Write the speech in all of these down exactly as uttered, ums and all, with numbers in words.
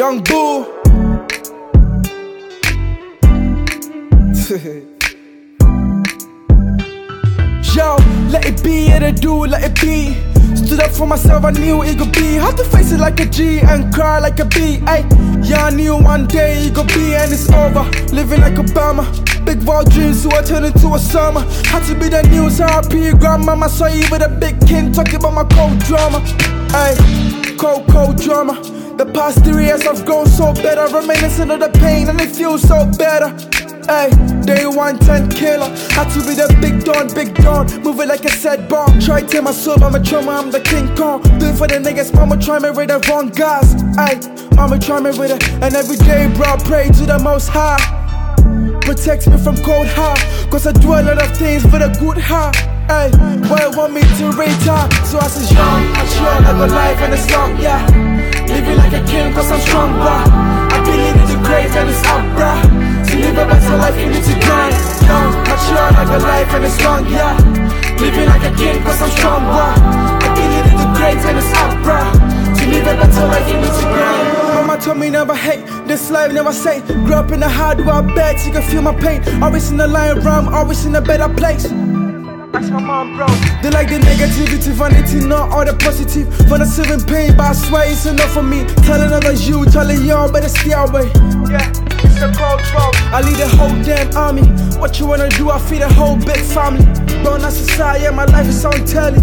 Young Boo. Yo, let it be, yeah, they do, let it be. Stood up for myself, I knew it could be. Had to face it like a G and cry like a B. Ay, yeah, I knew one day it could be, and it's over. Living like Obama, big wild dreams, so I turned into a summer. Had to be the news, R I P grandmama. Saw you with a big king, talking about my cold drama. Ay, cold, cold drama. The past three years I've grown so better, reminiscing of the pain and it feels so better. Ay, day one ten killer. Had to be the big dawn, big dawn. Moving like a sad bomb. Try to take my soul, I'm a trauma, I'm the King Kong. Do it for the niggas, mama try me with the wrong guys. Ay, mama try me with it. And every day, bro, I pray to the most high. Protects me from cold heart, cause I do a lot of things for the good heart. Ay, why want me to retire? So I says young, I'm sure I got life and it's long, yeah. Living like a king cause I'm strong, bruh. I believe in the great and it's up, bruh. To live a better life you need to grind. Young, I'm sure I got life and it's long, yeah. Living like a king cause I'm strong, bruh. I believe in the great and it's up, bruh. To live a better life you need to grind. Mama told me never hate, this life never say. Grew up in the hard world bed, so you can feel my pain. Always in the lion realm, always in a better place. That's my mom, bro. They like the negativity, vanity, not all the positive. When I'm serving pain, but I swear it's enough for me. Telling others you, telling y'all better stay away. Yeah, it's a cold bro. I lead the whole damn army. What you wanna do, I feed a whole big family. Born as society, yeah, my life is on telly.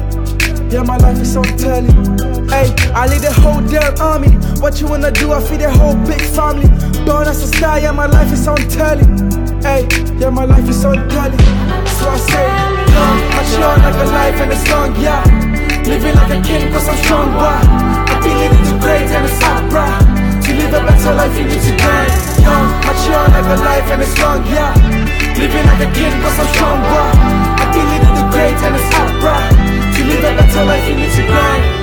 Yeah, my life is on telly. Hey, I lead the whole damn army. What you wanna do, I feed a whole big family. Born as society, yeah, my life is on telly. Hey, yeah, my life is on telly. So I say, young, I'm sure like a life and it's long, yeah. Living like a king cause I'm strong, bruh. I believe in the great and it's up, bruh. To live a better life you need to grind. Young, I'm sure like a life and it's long, yeah. Living like a king cause I'm strong, bruh. I believe in the great and it's up, bruh. To live a better life you need to grind.